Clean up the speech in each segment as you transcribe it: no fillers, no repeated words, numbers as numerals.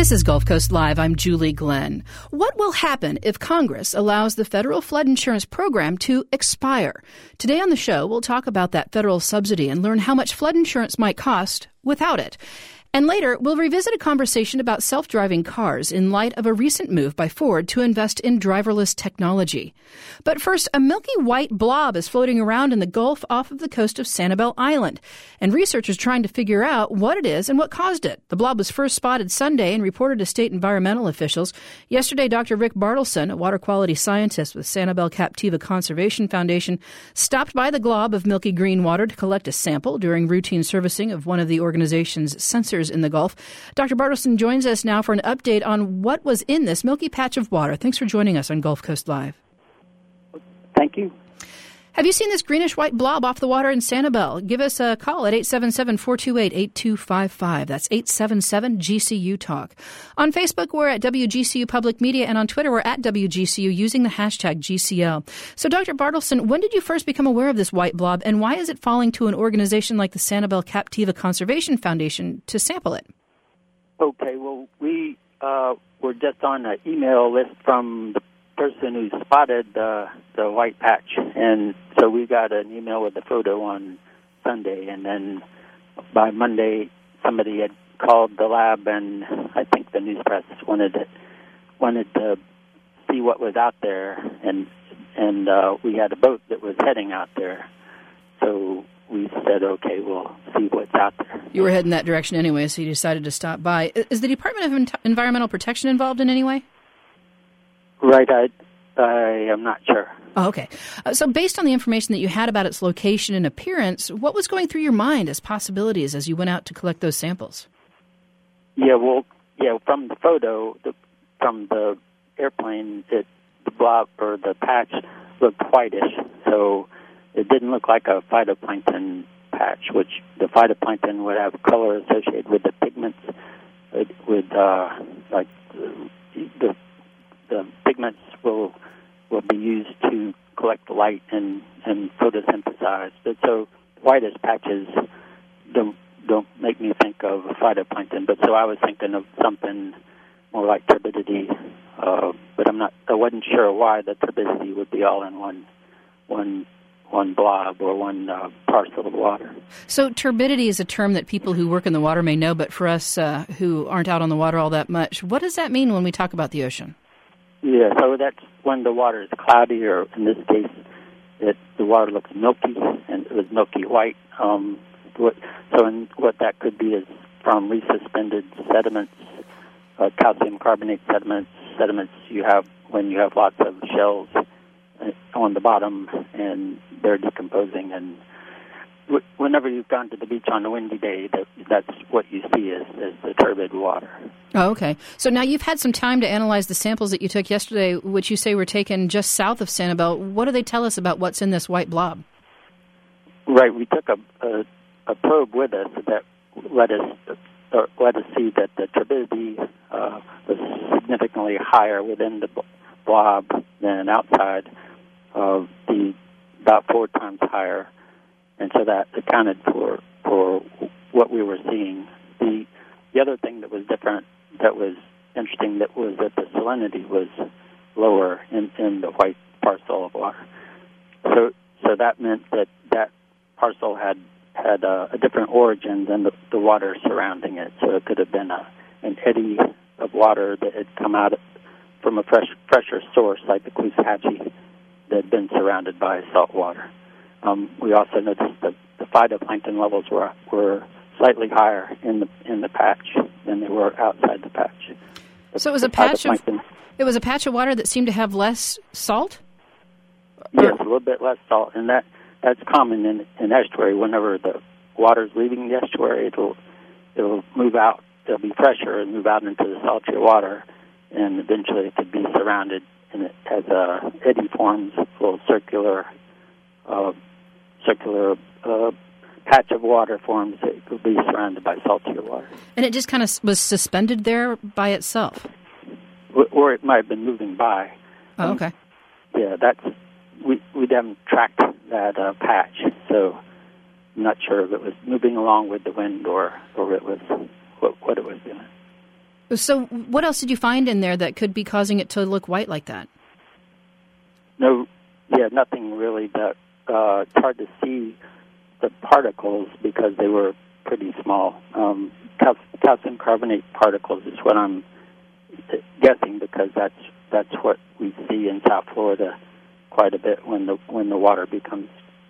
This is Gulf Coast Live. I'm Julie Glenn. What will happen if Congress allows the federal flood insurance program to expire? Today on the show, we'll talk about that federal subsidy and learn how much flood insurance might cost without it. And later, we'll revisit a conversation about self-driving cars in light of a recent move by Ford to invest in driverless technology. But first, a milky white blob is floating around in the Gulf off of the coast of Sanibel Island, and researchers trying to figure out what it is and what caused it. The blob was first spotted Sunday and reported to state environmental officials. Yesterday, Dr. Rick Bartleson, a water quality scientist with Sanibel Captiva Conservation Foundation, stopped by the glob of milky green water to collect a sample during routine servicing of one of the organization's sensors in the Gulf. Dr. Bartleson joins us now for an update on what was in this milky patch of water. Thanks for joining us on Gulf Coast Live. Thank you. Have you seen this greenish-white blob off the water in Sanibel? Give us a call at 877-428-8255. That's 877-GCU-TALK. On Facebook, we're at WGCU Public Media, and on Twitter, we're at WGCU using the hashtag GCL. So, Dr. Bartleson, when did you first become aware of this white blob, and why is it falling to an organization like the Sanibel Captiva Conservation Foundation to sample it? Okay, well, we were just on an email list from the person who spotted the white patch, and so we got an email with a photo on Sunday, and then by Monday somebody had called the lab, and I think the news press wanted to see what was out there, and we had a boat that was heading out there, so we said, okay, we'll see what's out there. You were heading that direction anyway, so you decided to stop by. Is the Department of Environmental Protection involved in any way? Right, I am not sure. Oh, okay. So based on the information that you had about its location and appearance, what was going through your mind as possibilities as you went out to collect those samples? From the photo, from the airplane, the blob or the patch looked whitish, so it didn't look like a phytoplankton patch, which the phytoplankton would have color associated with the pigments, the pigments will be used to collect light and photosynthesize. But so whitish patches don't make me think of phytoplankton. But so I was thinking of something more like turbidity. But I wasn't sure why the turbidity would be all in one blob or one parcel of water. So turbidity is a term that people who work in the water may know, but for us who aren't out on the water all that much, what does that mean when we talk about the ocean? Yeah, so that's when the water is cloudy, or in this case, the water looks milky, and it was milky white. What that could be is from resuspended sediments, calcium carbonate sediments you have when you have lots of shells on the bottom, and they're decomposing. And whenever you've gone to the beach on a windy day, that's what you see is the turbid water. Oh, okay. So now you've had some time to analyze the samples that you took yesterday, which you say were taken just south of Sanibel. What do they tell us about what's in this white blob? Right. We took a probe with us that let us see that the turbidity was significantly higher within the blob than outside, about 4 times higher. And so that accounted for what we were seeing. The other thing that was different, that was interesting, that was that the salinity was lower in the white parcel of water. So that meant that parcel had a different origin than the water surrounding it. So it could have been an eddy of water that had come out from a fresher source like the Caloosahatchee that had been surrounded by salt water. We also noticed that the phytoplankton levels were slightly higher in the patch than they were outside the patch. So it was a patch of water that seemed to have less salt? Yes, a little bit less salt, and that's common in estuary. Whenever the water's leaving the estuary, it'll move out. It'll be fresher and move out into the saltier water, and eventually it could be surrounded, and it has eddy forms, a little circular patch of water forms that could be surrounded by saltier water. And it just kind of was suspended there by itself? Or it might have been moving by. Oh, okay. Yeah, we haven't tracked that patch, so I'm not sure if it was moving along with the wind or it was what it was doing. So what else did you find in there that could be causing it to look white like that? No, nothing really. It's hard to see the particles because they were pretty small. Calcium carbonate particles is what I'm guessing, because that's what we see in South Florida quite a bit when the water becomes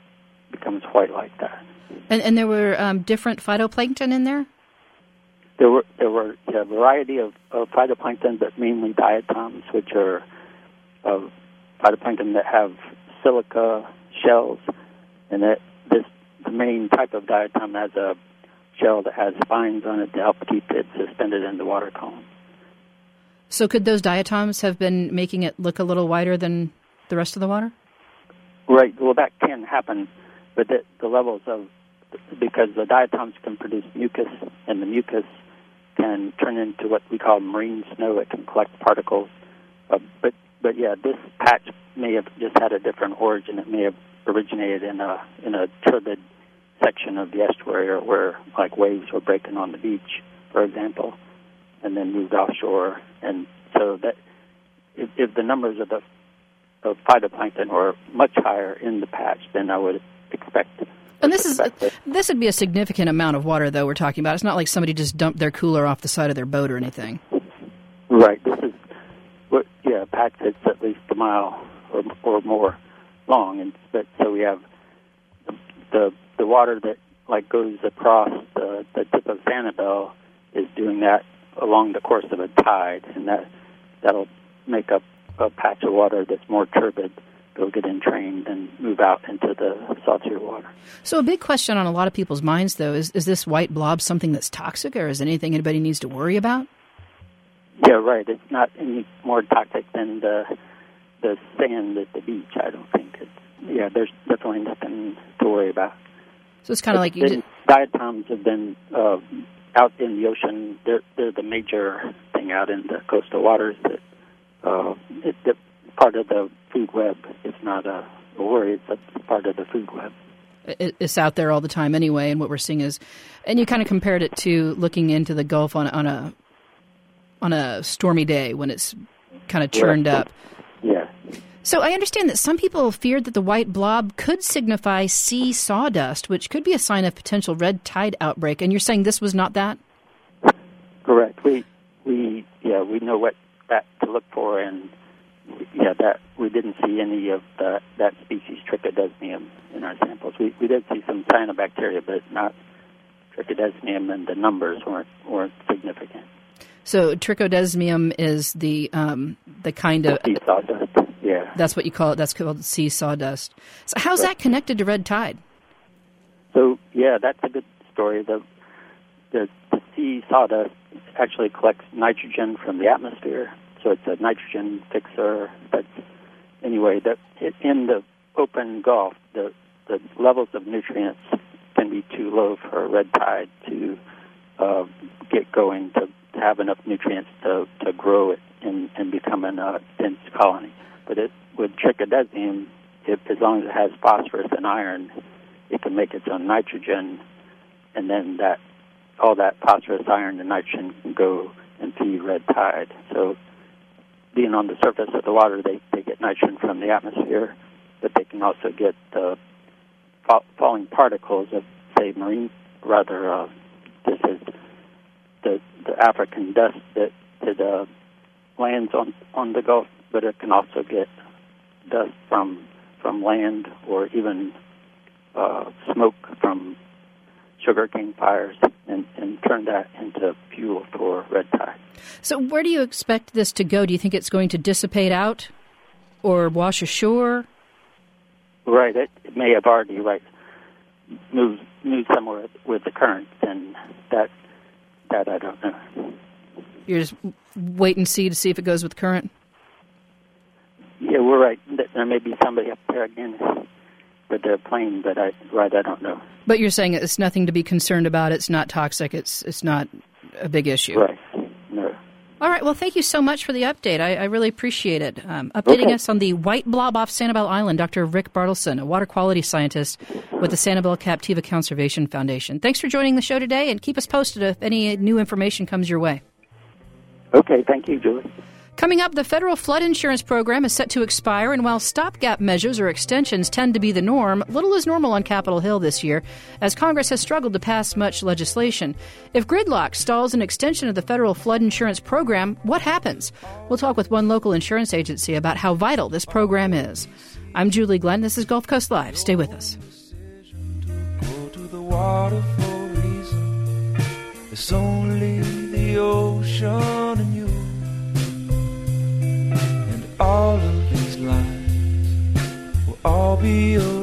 white like that. And there were different phytoplankton in there? There were a variety of phytoplankton, but mainly diatoms, which are phytoplankton that have silica shells, and the main type of diatom has a shell that has spines on it to help keep it suspended in the water column. So could those diatoms have been making it look a little whiter than the rest of the water? Right. Well, that can happen, but the levels of, because the diatoms can produce mucus, and the mucus can turn into what we call marine snow. It can collect particles. But yeah, this patch may have just had a different origin. It may have originated in a turbid section of the estuary, or where like waves were breaking on the beach, for example, and then moved offshore. And so that if the numbers of phytoplankton were much higher in the patch, then I would expect. And this would be a significant amount of water, though, we're talking about. It's not like somebody just dumped their cooler off the side of their boat or anything. Right. This is a patch that's at least a mile or more long, and so we have the water that like goes across the tip of Sanibel is doing that along the course of a tide, and that'll make up a patch of water that's more turbid. Go get entrained and move out into the saltier water. So a big question on a lot of people's minds, though, is this white blob something that's toxic, or is it anything anybody needs to worry about? Yeah, right. It's not any more toxic than the sand at the beach, I don't think. There's definitely nothing to worry about. So it's kind of like diatoms have been out in the ocean. They're the major thing out in the coastal waters. It's part of the food web. It's not a worry. It's a part of the food web. It's out there all the time anyway, and what we're seeing is, and you kind of compared it to looking into the Gulf on a stormy day when it's kind of churned up. Yeah. So I understand that some people feared that the white blob could signify sea sawdust, which could be a sign of potential red tide outbreak. And you're saying this was not that? Correct. We know what that to look for, and that we didn't see any of that species Trichodesmium in our samples. We did see some cyanobacteria, but not Trichodesmium, and the numbers weren't significant. So Trichodesmium is the kind of sea sawdust. Yeah, that's what you call it. That's called sea sawdust. So how's that connected to red tide? So that's a good story. The sea sawdust actually collects nitrogen from the atmosphere, so it's a nitrogen fixer. In the open Gulf, the levels of nutrients can be too low for a red tide to get going, to have enough nutrients to grow it and become a dense colony. But with Trichodesmium, as long as it has phosphorus and iron, it can make its own nitrogen, and then all that phosphorus, iron, and nitrogen can go and feed red tide. So being on the surface of the water, they get nitrogen from the atmosphere, but they can also get falling particles of, say, this is the African dust that lands on the Gulf, but it can also get dust from land, or even smoke from sugarcane fires, and turn that into fuel for red tide. So where do you expect this to go? Do you think it's going to dissipate out or wash ashore? Right. It may have already moved somewhere with the currents, and that I don't know. You're just wait and see to see if it goes with the current? Yeah, we're right. There may be somebody up there again with their plane, but I don't know. But you're saying it's nothing to be concerned about. It's not toxic. It's not a big issue. Right. No. All right. Well, thank you so much for the update. I really appreciate it. Updating us on the white blob off Sanibel Island, Dr. Rick Bartleson, a water quality scientist with the Sanibel Captiva Conservation Foundation. Thanks for joining the show today, and keep us posted if any new information comes your way. Okay, thank you, Julie. Coming up, the federal flood insurance program is set to expire, and while stopgap measures or extensions tend to be the norm, little is normal on Capitol Hill this year, as Congress has struggled to pass much legislation. If gridlock stalls an extension of the federal flood insurance program, what happens? We'll talk with one local insurance agency about how vital this program is. I'm Julie Glenn. This is Gulf Coast Live. Stay with us. Go to the water for a reason. It's only the ocean and you. All of these lives will all be over.